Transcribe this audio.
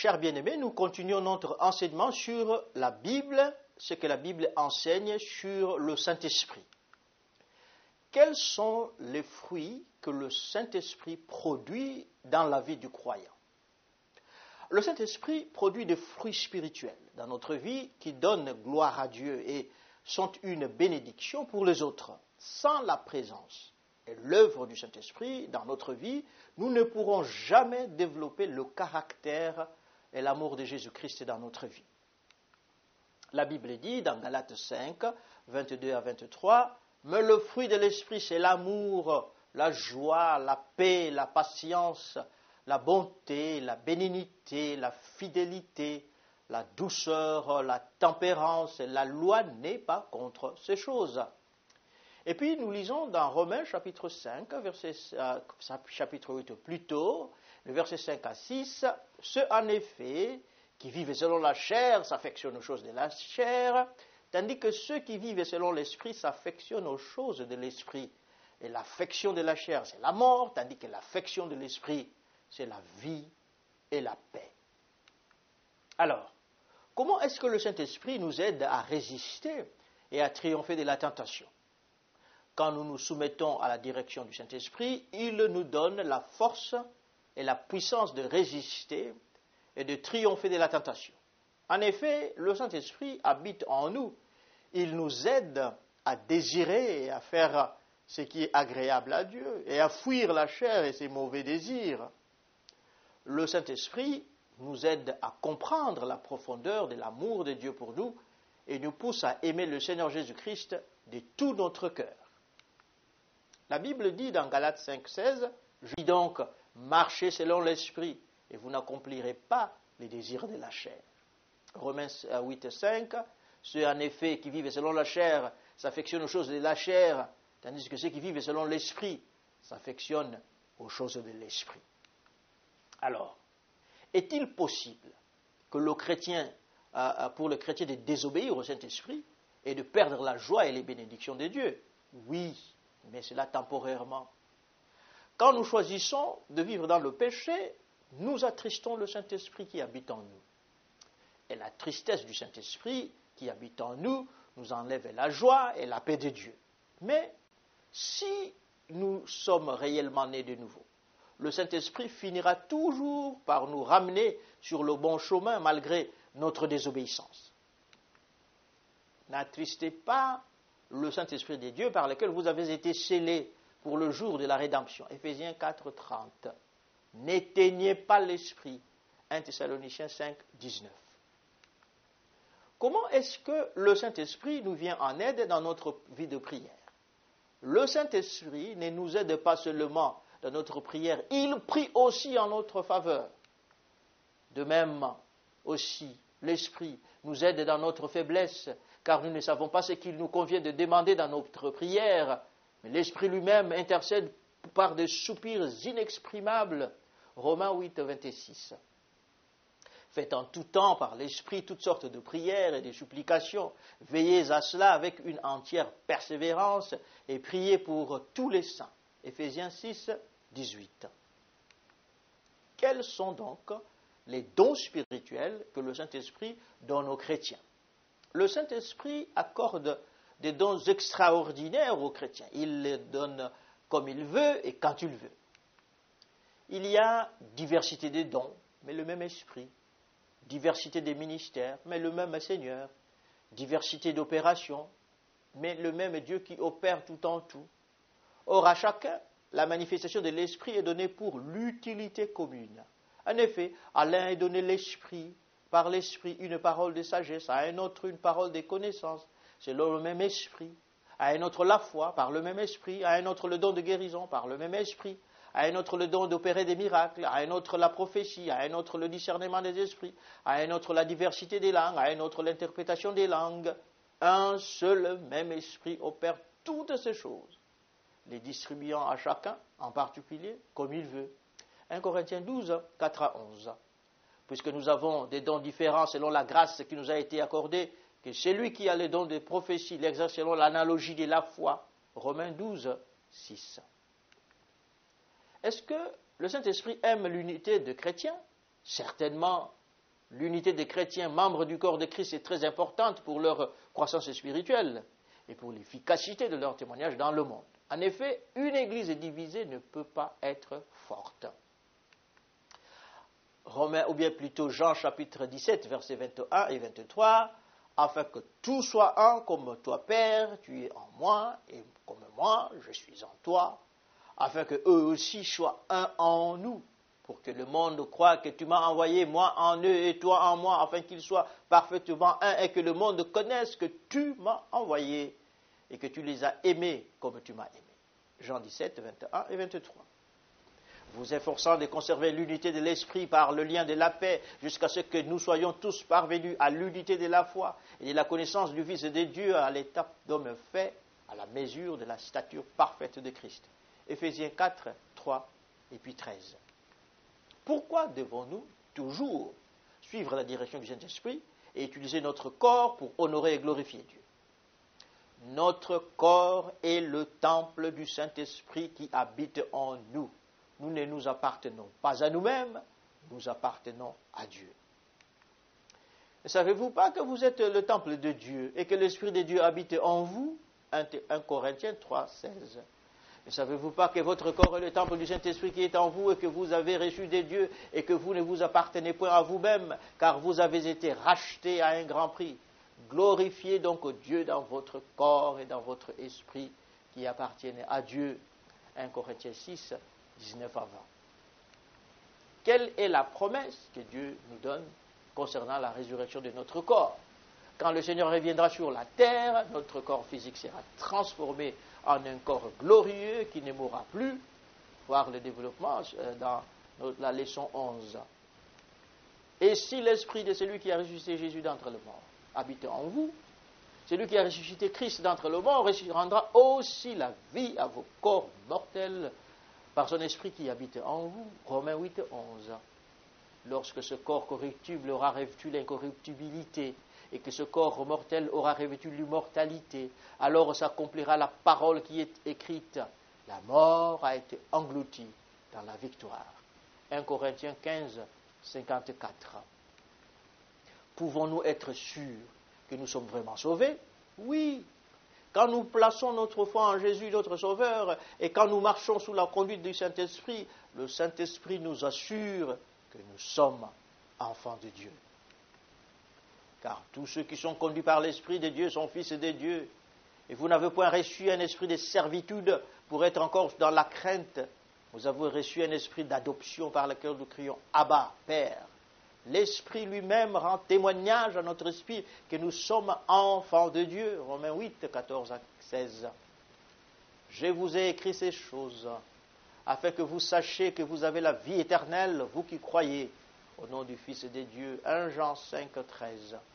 Chers bien-aimés, nous continuons notre enseignement sur la Bible, ce que la Bible enseigne sur le Saint-Esprit. Quels sont les fruits que le Saint-Esprit produit dans la vie du croyant? Le Saint-Esprit produit des fruits spirituels dans notre vie qui donnent gloire à Dieu et sont une bénédiction pour les autres. Sans la présence et l'œuvre du Saint-Esprit dans notre vie, nous ne pourrons jamais développer le caractère et l'amour de Jésus-Christ dans notre vie. La Bible dit dans Galates 5, 22 à 23, « Mais le fruit de l'Esprit, c'est l'amour, la joie, la paix, la patience, la bonté, la bénignité, la fidélité, la douceur, la tempérance. La loi n'est pas contre ces choses. » Et puis nous lisons dans Romains chapitre 5, chapitre 8 plutôt, le verset 5 à 6, « Ceux en effet qui vivent selon la chair s'affectionnent aux choses de la chair, tandis que ceux qui vivent selon l'esprit s'affectionnent aux choses de l'esprit. Et l'affection de la chair, c'est la mort, tandis que l'affection de l'esprit, c'est la vie et la paix. » Alors, comment est-ce que le Saint-Esprit nous aide à résister et à triompher de la tentation? Quand nous nous soumettons à la direction du Saint-Esprit, il nous donne la force et la puissance de résister et de triompher de la tentation. En effet, le Saint-Esprit habite en nous. Il nous aide à désirer et à faire ce qui est agréable à Dieu et à fuir la chair et ses mauvais désirs. Le Saint-Esprit nous aide à comprendre la profondeur de l'amour de Dieu pour nous et nous pousse à aimer le Seigneur Jésus-Christ de tout notre cœur. La Bible dit dans Galates 5,16, « Je dis donc, marchez selon l'Esprit, et vous n'accomplirez pas les désirs de la chair. » Romains 8,5, « Ceux en effet qui vivent selon la chair s'affectionnent aux choses de la chair, tandis que ceux qui vivent selon l'Esprit s'affectionnent aux choses de l'Esprit. » Alors, est-il possible que pour le chrétien de désobéir au Saint-Esprit et de perdre la joie et les bénédictions de Dieu? Oui, mais cela temporairement. Quand nous choisissons de vivre dans le péché, nous attristons le Saint-Esprit qui habite en nous. Et la tristesse du Saint-Esprit qui habite en nous nous enlève la joie et la paix de Dieu. Mais si nous sommes réellement nés de nouveau, le Saint-Esprit finira toujours par nous ramener sur le bon chemin malgré notre désobéissance. N'attristez pas le Saint-Esprit de Dieu par lequel vous avez été scellés pour le jour de la rédemption. Éphésiens 4, 30. N'éteignez pas l'Esprit. 1 Thessaloniciens 5, 19. Comment est-ce que le Saint-Esprit nous vient en aide dans notre vie de prière? Le Saint-Esprit ne nous aide pas seulement dans notre prière, il prie aussi en notre faveur. De même aussi, l'Esprit nous aide dans notre faiblesse, car nous ne savons pas ce qu'il nous convient de demander dans notre prière, mais l'Esprit lui-même intercède par des soupirs inexprimables. Romains 8, 26. Faites en tout temps par l'Esprit toutes sortes de prières et de supplications. Veillez à cela avec une entière persévérance et priez pour tous les saints. Éphésiens 6, 18. Quels sont donc les dons spirituels que le Saint-Esprit donne aux chrétiens? Le Saint-Esprit accorde des dons extraordinaires aux chrétiens. Il les donne comme il veut et quand il veut. Il y a diversité des dons, mais le même Esprit. Diversité des ministères, mais le même Seigneur. Diversité d'opérations, mais le même Dieu qui opère tout en tout. Or, à chacun, la manifestation de l'Esprit est donnée pour l'utilité commune. En effet, à l'un est donné l'Esprit, par l'Esprit une parole de sagesse, à un autre une parole de connaissance, selon le même Esprit, à un autre la foi, par le même Esprit, à un autre le don de guérison, par le même Esprit, à un autre le don d'opérer des miracles, à un autre la prophétie, à un autre le discernement des esprits, à un autre la diversité des langues, à un autre l'interprétation des langues. Un seul même Esprit opère toutes ces choses, les distribuant à chacun, en particulier, comme il veut. 1 Corinthiens 12, 4 à 11. Puisque nous avons des dons différents selon la grâce qui nous a été accordée, que celui qui a les dons de prophétie l'exerce selon l'analogie de la foi. Romains 12, 6. Est-ce que le Saint-Esprit aime l'unité de chrétiens? Certainement, L'unité des chrétiens, membres du corps de Christ, est très importante pour leur croissance spirituelle et pour l'efficacité de leur témoignage dans le monde. En effet, une église divisée ne peut pas être forte. Romains, ou bien plutôt Jean chapitre 17, versets 21 et 23, afin que tout soit un, comme toi, Père, tu es en moi, et comme moi, je suis en toi, afin que eux aussi soient un en nous, pour que le monde croie que tu m'as envoyé, moi en eux et toi en moi, afin qu'ils soient parfaitement un, et que le monde connaisse que tu m'as envoyé, et que tu les as aimés comme tu m'as aimé. Jean 17, 21 et 23. Vous efforçant de conserver l'unité de l'esprit par le lien de la paix, jusqu'à ce que nous soyons tous parvenus à l'unité de la foi et de la connaissance du Fils de Dieu, à l'étape d'homme fait, à la mesure de la stature parfaite de Christ. Éphésiens 4, 3 et puis 13. Pourquoi devons-nous toujours suivre la direction du Saint-Esprit et utiliser notre corps pour honorer et glorifier Dieu? Notre corps est le temple du Saint-Esprit qui habite en nous. Nous ne nous appartenons pas à nous-mêmes, nous appartenons à Dieu. Ne savez-vous pas que vous êtes le temple de Dieu et que l'Esprit de Dieu habite en vous? 1 Corinthiens 3, 16. Ne savez-vous pas que votre corps est le temple du Saint-Esprit qui est en vous et que vous avez reçu des dieux et que vous ne vous appartenez point à vous-même, car vous avez été rachetés à un grand prix? Glorifiez donc Dieu dans votre corps et dans votre esprit qui appartiennent à Dieu. 1 Corinthiens 6, 19 à 20. Quelle est la promesse que Dieu nous donne concernant la résurrection de notre corps? Quand le Seigneur reviendra sur la terre, notre corps physique sera transformé en un corps glorieux qui ne mourra plus. Voir le développement dans la leçon 11. Et si l'esprit de celui qui a ressuscité Jésus d'entre les morts habite en vous, celui qui a ressuscité Christ d'entre les morts rendra aussi la vie à vos corps mortels par son esprit qui habite en vous. Romains 8, 11. Lorsque ce corps corruptible aura revêtu l'incorruptibilité et que ce corps mortel aura revêtu l'immortalité, alors s'accomplira la parole qui est écrite. La mort a été engloutie dans la victoire. 1 Corinthiens 15, 54. Pouvons-nous être sûrs que nous sommes vraiment sauvés? Oui. Quand nous plaçons notre foi en Jésus, notre Sauveur, et quand nous marchons sous la conduite du Saint-Esprit, le Saint-Esprit nous assure que nous sommes enfants de Dieu. Car tous ceux qui sont conduits par l'Esprit de Dieu sont fils de Dieu. Et vous n'avez point reçu un esprit de servitude pour être encore dans la crainte. Vous avez reçu un esprit d'adoption par lequel nous crions « Abba, Père ». L'Esprit lui-même rend témoignage à notre esprit que nous sommes enfants de Dieu. Romains 8, 14 à 16. Je vous ai écrit ces choses afin que vous sachiez que vous avez la vie éternelle, vous qui croyez, au nom du Fils de Dieu. 1 Jean 5, 13.